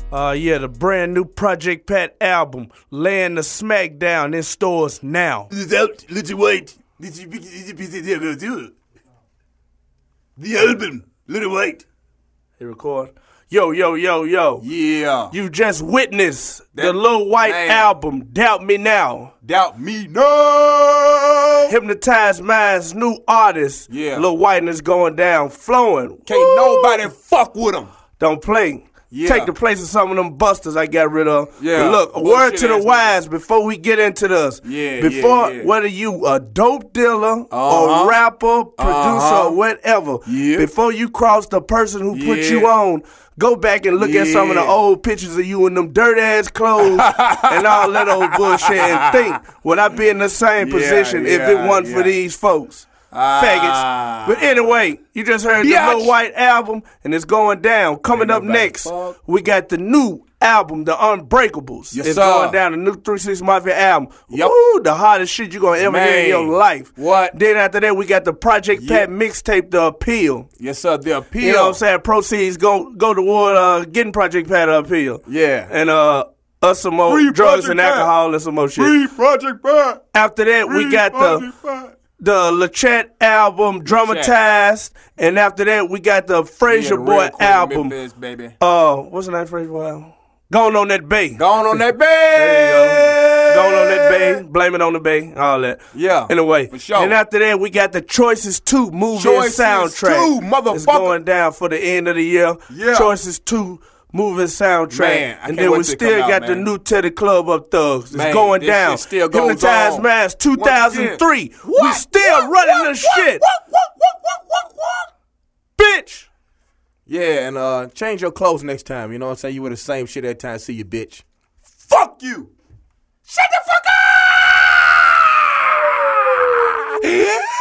Yeah, the brand new Project Pat album, laying the smackdown in stores now. It's out, Little White. The album, Little White. Hit record. Yo. Yeah. You just witnessed the Lil White album, Doubt Me Now. Doubt Me No. Hypnotized Minds' new artist, Lil White, is going down, flowing. Can't nobody fuck with him. Don't play. Yeah. Take the place of some of them busters I got rid of. Yeah. But look, a word to the wise before we get into this. Whether you a dope dealer or rapper, producer, or whatever, before you cross the person who put you on, go back and look at some of the old pictures of you in them dirt-ass clothes and all that old bullshit and think, would I be in the same position if it wasn't for these folks? Faggots. But anyway, you just heard the Lil White album, and it's going down. Coming up next, we got the new album, The Unbreakables. It's going down, the new 3 6 Mafia album. Woo, the hardest shit you're going to ever hear in your life. What? Then after that, we got the Project Pat mixtape, The Appeal. Yes, sir, The Appeal. You know what I'm saying? Proceeds go toward getting Project Pat Appeal. Yeah. And us some more Free drugs Project and alcohol and some more shit. Free Project Pat. After that, we got the Lachette album, Dramatized, and after that, we got the Frazier Boy album. Memphis, baby. What's the name of Frazier Boy album? Going on that bay. Going on that bay. There you go. Going on that bay. Blame it on the bay. All that. Yeah. Anyway. For sure. And after that, we got the Choices 2 movie and soundtrack. Motherfucker. It's going down for the end of the year. Yeah. Choices 2 movie soundtrack. Man, and then we still got the new Teddy Club Up Thugs. It's going down. Still goes Hypnotized on. Minds 2003. We still running this shit. Bitch. Yeah, and change your clothes next time. You know what I'm saying? You wear the same shit every time. See you, bitch. Fuck you. Shut the fuck up.